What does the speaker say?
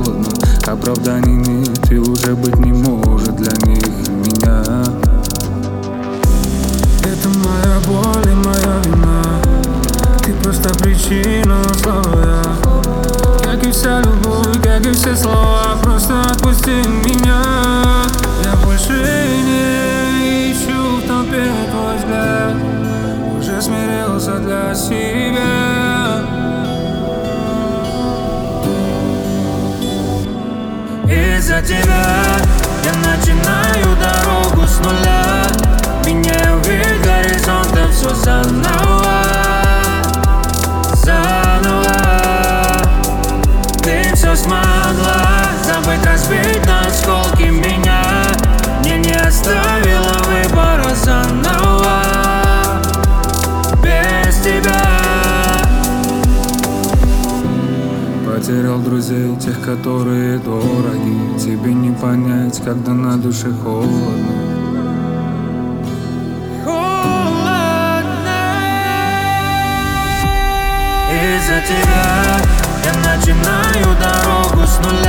холодно. Оправданий нет и уже быть не может для них меня. Это моя боль и моя вина. Ты просто причина условия. Как и вся любовь, как и все слова, просто отпусти меня. Я больше не ищу в толпе твой взгляд. Уже смирился для себя. Из-за тебя я начинаю дорогу с нуля. Меняю вид горизонта, все заново. Ты все смогла забыть, разбить на осколки меня. Мне не оставила выбора заново. Без тебя потерял друзей, тех, которые дороги. Тебе не понять, когда на душе холодно. Из-за тебя я начинаю дорогу с нуля.